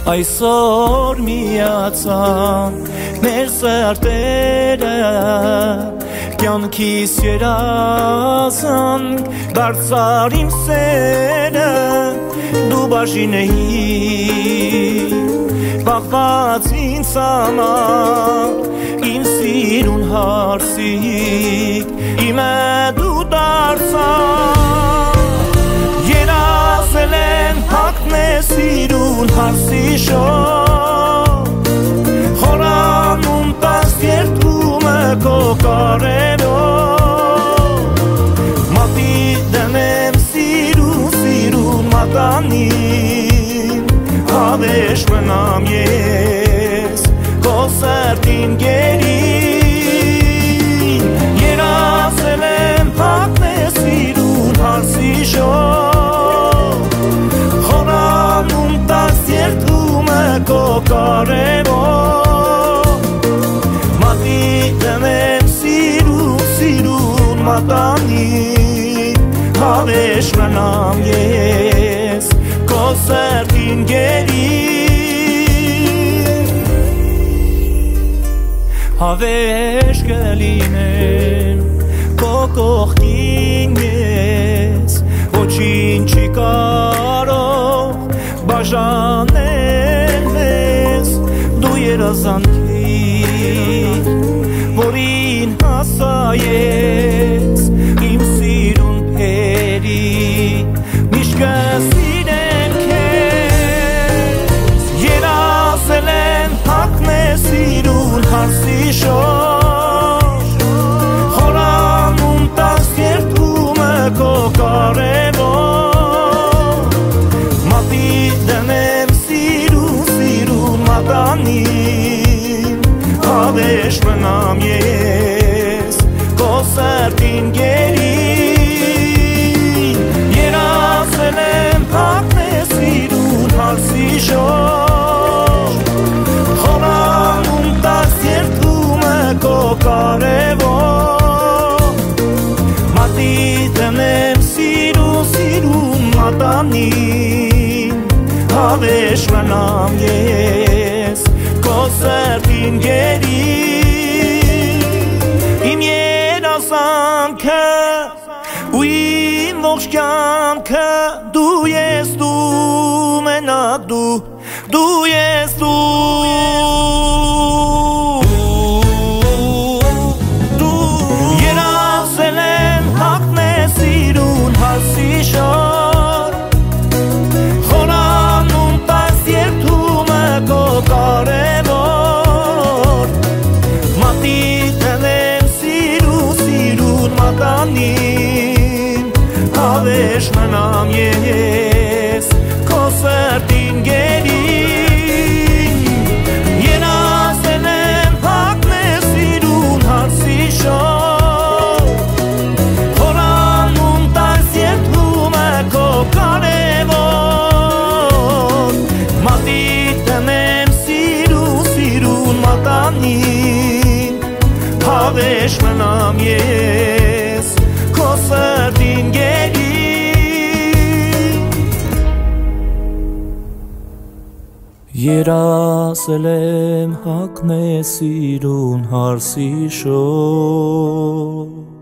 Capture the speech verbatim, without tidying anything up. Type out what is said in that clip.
Այսօր միացան մեր սրտերը, կյանքիս երազանք դարձար իմ սերը, դու բաժին էիր պահված ինձ համար, իմ սիրուն հարսիկ, իմը դու դարձար, երազել են հագնե սիրուն հարսի շոր, խորանում տաս երդումը քո կարևոր, մատի դնեմ սիրուն սիրուն մատանին, հավերժ մնամ ես քո սրտին գերին, երազել եմ հագնե սիրուն հարսի շոր, խորանում տաս երդումը քո կարևոր, մատի դնեմ սիրուն սիրուն մատանին, հավերժ մնամ ես քո սրտին գերին, հավերժ կլինեմ քո կողքին ես, ոչինչ չի կարող բաժանել մեզ, դու երազանքիր, որին հասայես, իմ սիրուն փերի, միշտ կսիրեմ քեզ, երազել եմ հագնե սիրուն հարսի շոր, խորանում տաս երդումը քո կարևոր, մատի դնեմ սիրուն սիրուն մատանին, հավերժ մնամ ես քո սրտին գերին, երազել եմ հագնե սիրուն հարսի շոր, խորանում տաս երդումը քո կարևոր, մատի դնեմ սիրուն սիրուն մատանին, հավերժ մնամ ես քո սրտին գերին, իմ երազանքը ու իմ ողջ կյանքը դու ես, դու մենակ դու, դու ես դու, երազել եմ հագնե սիրուն հարսի շոր, խորանում տաս երդումը քո կարևոր, մատի դնեմ սիրուն սիրուն մատանին, հավերժ մնամ ես քո սրտին գերին, երազել եմ հագնե սիրուն հարսի շոր, խորանում տաս երդումը քո կարևոր, մատի դնեմ սիրուն սիրուն մատանին, հավերժ մնամ ես քո սրտին գերին, երազել եմ հագնե սիրուն հարսի շոր,